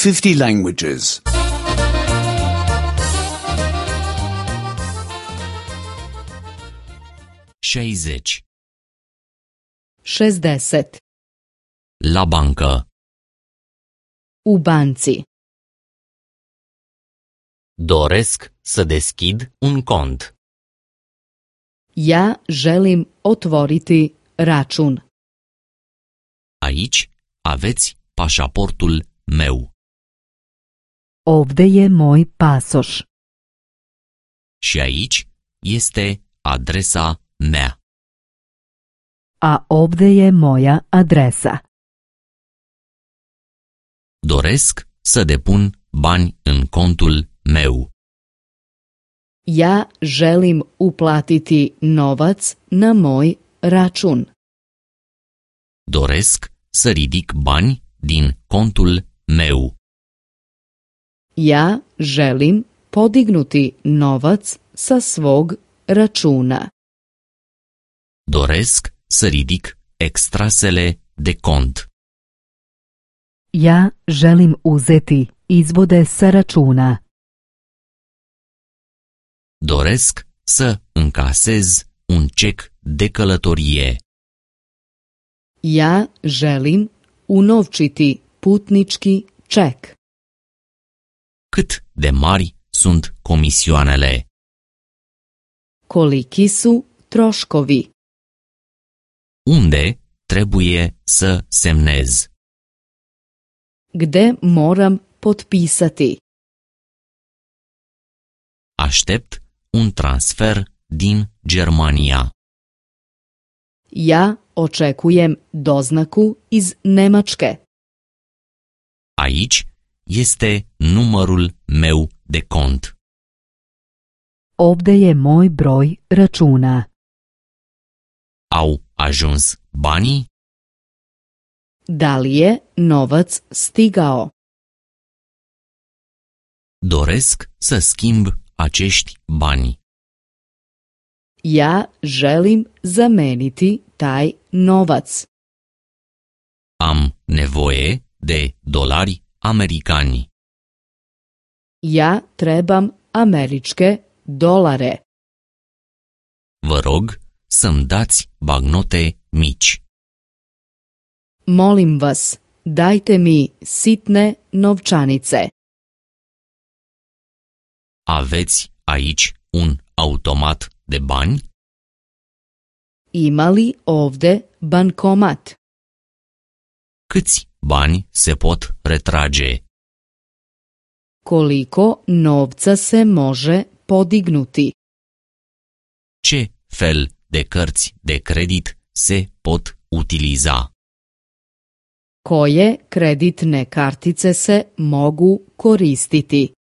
50 languages. 60. 60. La bancă. U banci. Doresc să deschid un cont. Ja želim otvoriti račun. Aici aveți pașaportul meu. Ovde je moj pasoš. Și aici este adresa mea. A ovde je moja adresa. Doresc să depun bani în contul meu. Ja želim uplatiti novac na moj račun. Doresc să ridic bani din contul meu. Ja želim podignuti novac sa svog računa. Doresc să ridic extrasele de cont. Ja želim uzeti izvode sa računa. Doresc să încasez un cec de călătorie. Ja želim unovčiti putnički ček. Cât de mari sunt comisioanele? Koliki su troškovi? Unde trebuie să semnez? Gde moram potpisati? Aștept un transfer din Germania. Ja očekujem doznaku iz Nemačke. Aici este numărul meu de cont. Ovde je moj broj računa. Au ajuns banii? Da li je novac stigao? Doresc să schimb acești bani. Ja želim zameniti taj novac. Am nevoie de dolari americani. Ja trebam američke dolare. Vă rog să-mi dați bagnote mici. Molim vas, dajte mi sitne novčanice. Aveți aici un automat de bani? Ima li ovde bankomat? Câți bani se pot retrage? Koliko novca se može podignuti? Ce fel de cărți de credit se pot utiliza? Koje kreditne kartice se mogu koristiti?